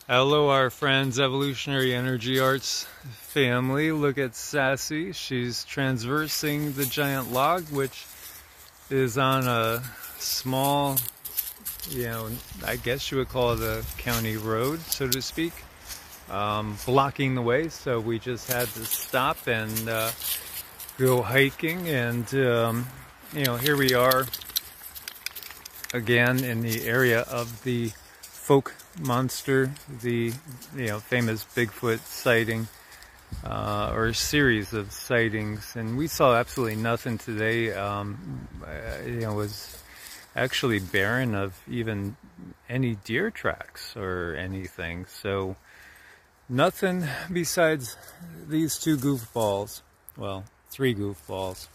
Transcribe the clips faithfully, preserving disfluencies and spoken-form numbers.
Hello, our friends, Evolutionary Energy Arts family. Look at Sassy. She's transversing the giant log, which is on a small, you know, I guess you would call it a county road, so to speak, um, blocking the way. So we just had to stop and uh, go hiking. And, um, you know, here we are again in the area of the Folk Monster, the you know famous Bigfoot sighting, uh, or a series of sightings, and we saw absolutely nothing today. Um, uh, you know, it was actually barren of even any deer tracks or anything. So nothing besides these two goofballs. Well, three goofballs.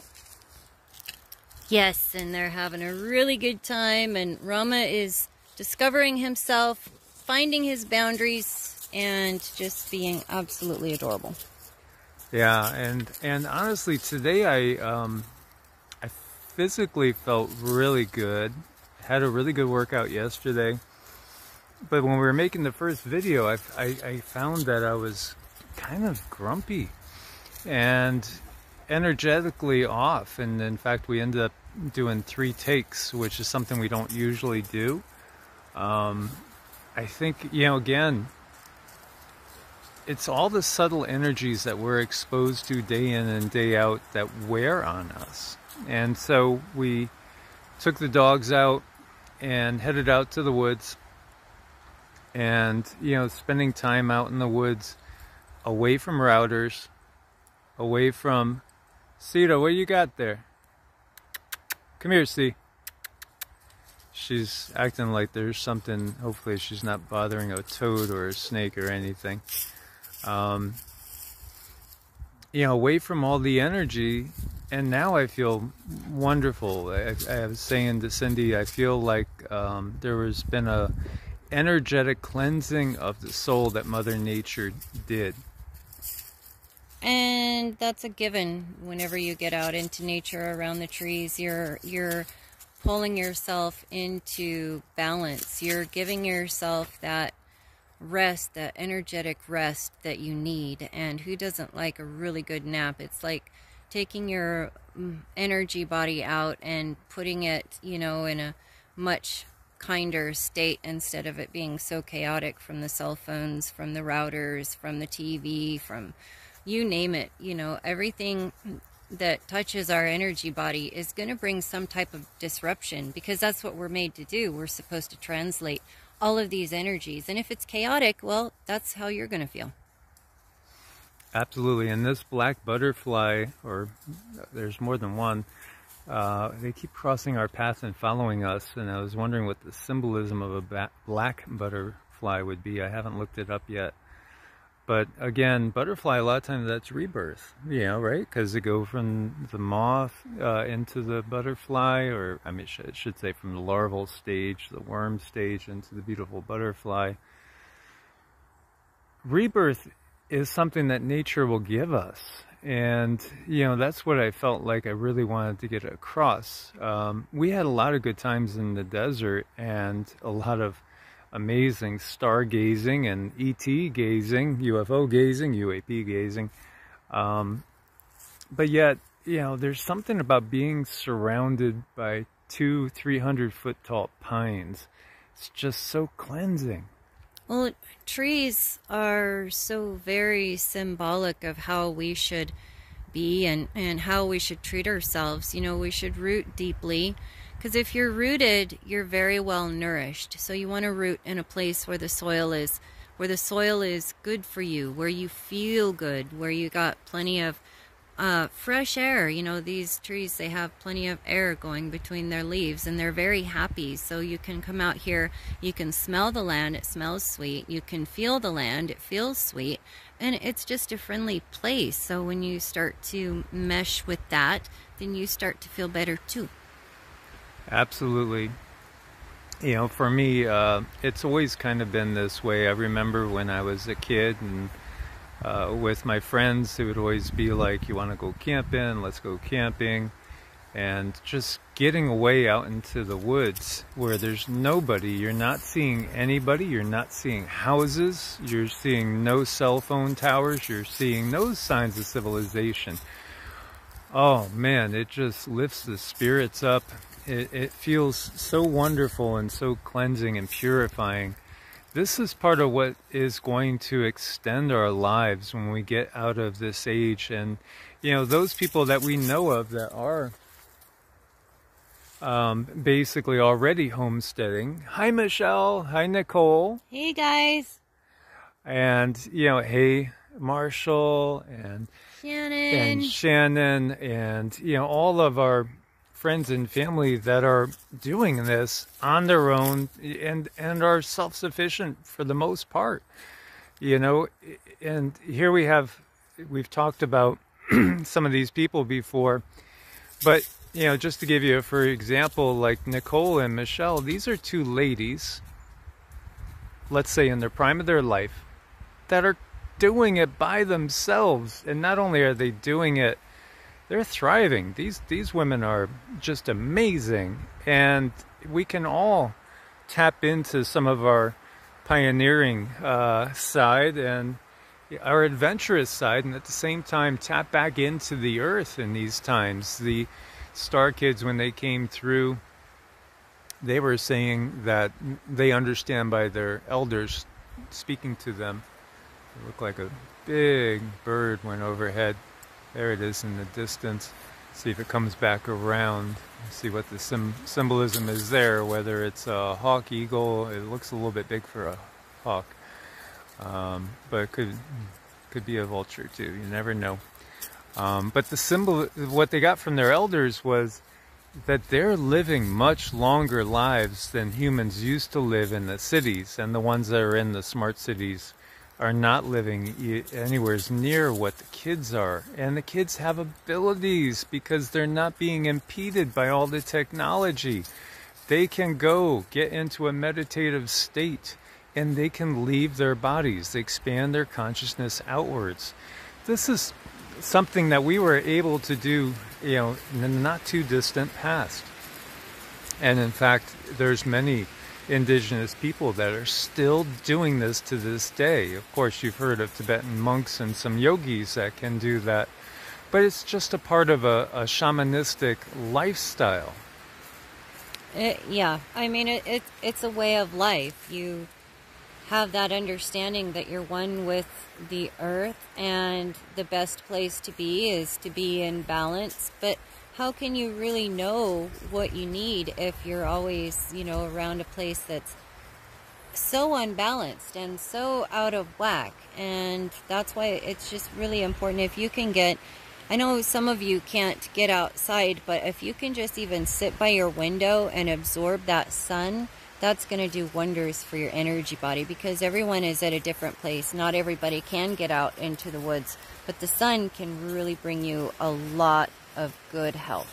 Yes, and they're having a really good time, and Rama is discovering himself, finding his boundaries, and just being absolutely adorable. Yeah, and and honestly, today I um, I physically felt really good. Had a really good workout yesterday, but when we were making the first video, I I, I found that I was kind of grumpy and energetically off, and in fact, we ended up doing three takes, which is something we don't usually do. Um, I think, you know, again, it's all the subtle energies that we're exposed to day in and day out that wear on us. And so we took the dogs out and headed out to the woods, and, you know, spending time out in the woods, away from routers, away from... Sita, what you got there? Come here, see. She's acting like there's something. Hopefully she's not bothering a toad or a snake or anything. Um, you know, away from all the energy, and now I feel wonderful. I, I was saying to Cindy, I feel like um, there has been a energetic cleansing of the soul that Mother Nature did. And that's a given. Whenever you get out into nature around the trees, you're you're pulling yourself into balance. You're giving yourself that rest, that energetic rest that you need. And who doesn't like a really good nap? It's like taking your energy body out and putting it, you know, in a much kinder state, instead of it being so chaotic from the cell phones, from the routers, from the T V, from you name it. You know, everything that touches our energy body is going to bring some type of disruption, because that's what we're made to do. We're supposed to translate all of these energies, and if it's chaotic, well, that's how you're going to feel. Absolutely. And this black butterfly, or there's more than one, uh, they keep crossing our path and following us, and I was wondering what the symbolism of a black butterfly would be. I haven't looked it up yet. But again, butterfly, a lot of times that's rebirth, you know, right? Because they go from the moth uh, into the butterfly, or I mean, I should say from the larval stage, the worm stage, into the beautiful butterfly. Rebirth is something that nature will give us. And, you know, that's what I felt like I really wanted to get across. Um, we had a lot of good times in the desert, and a lot of amazing stargazing and E T gazing, U F O gazing, U A P gazing. Um, but yet, you know, there's something about being surrounded by two, three hundred foot tall pines. It's just so cleansing. Well, trees are so very symbolic of how we should be, and, and how we should treat ourselves. You know, we should root deeply. Because if you're rooted, you're very well nourished. So you want to root in a place where the soil is, where the soil is good for you, where you feel good, where you got plenty of uh, fresh air. You know, these trees, they have plenty of air going between their leaves, and they're very happy. So you can come out here, you can smell the land, it smells sweet. You can feel the land, it feels sweet. And it's just a friendly place. So when you start to mesh with that, then you start to feel better too. Absolutely. You know, for me, uh, it's always kind of been this way. I remember when I was a kid, and uh, with my friends, it would always be like, you want to go camping? Let's go camping. and just getting away out into the woods where there's nobody. You're not seeing anybody, you're not seeing houses, you're seeing no cell phone towers, you're seeing no signs of civilization. Oh man, it just lifts the spirits up. It, it feels so wonderful and so cleansing and purifying. This is part of what is going to extend our lives when we get out of this age. And, you know, those people that we know of that are um, basically already homesteading. Hi, Michelle. Hi, Nicole. Hey, guys. And, you know, hey, Marshall and Shannon. And Shannon and, you know, all of our friends and family that are doing this on their own and and are self-sufficient for the most part, you know. And here we have, we've talked about some of these people before, but you know, just to give you a for example, like Nicole and Michelle, these are two ladies, let's say in their prime of their life, that are doing it by themselves. And not only are they doing it, they're thriving. These these women are just amazing, and we can all tap into some of our pioneering uh, side and our adventurous side, and at the same time tap back into the earth in these times. The Star Kids, when they came through, they were saying that they understand by their elders speaking to them. It looked like a big bird went overhead. There it is in the distance. See if it comes back around. See what the sim symbolism is there, whether it's a hawk, eagle. It looks a little bit big for a hawk. Um, but it could, could be a vulture too. You never know. Um, but the symbol, what they got from their elders was that they're living much longer lives than humans used to live in the cities, and the ones that are in the smart cities are not living anywhere near what the kids are. And the kids have abilities because they're not being impeded by all the technology. They can go get into a meditative state and they can leave their bodies. They expand their consciousness outwards. This is something that we were able to do, you know, in the not too distant past. And in fact, there's many indigenous people that are still doing this to this day. Of course, you've heard of Tibetan monks and some yogis that can do that, but it's just a part of a, a shamanistic lifestyle. It, yeah, I mean, it, it, it's a way of life. You have that understanding that you're one with the earth, and the best place to be is to be in balance. But how can you really know what you need if you're always, you know, around a place that's so unbalanced and so out of whack? And that's why it's just really important. If you can get, I know some of you can't get outside, but if you can just even sit by your window and absorb that sun, that's going to do wonders for your energy body, because everyone is at a different place. Not everybody can get out into the woods, but the sun can really bring you a lot of good health.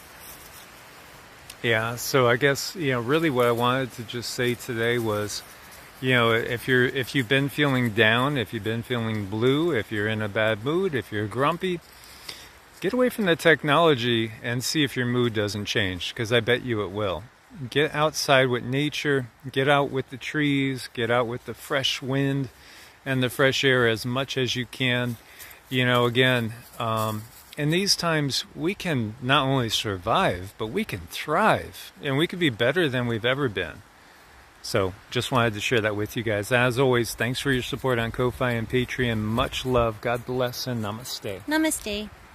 Yeah, so I guess, you know, really what I wanted to just say today was, you know, if you're if you've been feeling down, if you've been feeling blue, if you're in a bad mood, if you're grumpy, get away from the technology and see if your mood doesn't change, because I bet you it will. Get outside with nature, get out with the trees, get out with the fresh wind and the fresh air as much as you can. You know, again, um, in these times, we can not only survive, but we can thrive, and we could be better than we've ever been. So, just wanted to share that with you guys. As always, thanks for your support on Ko-Fi and Patreon. Much love, God bless, and namaste. Namaste.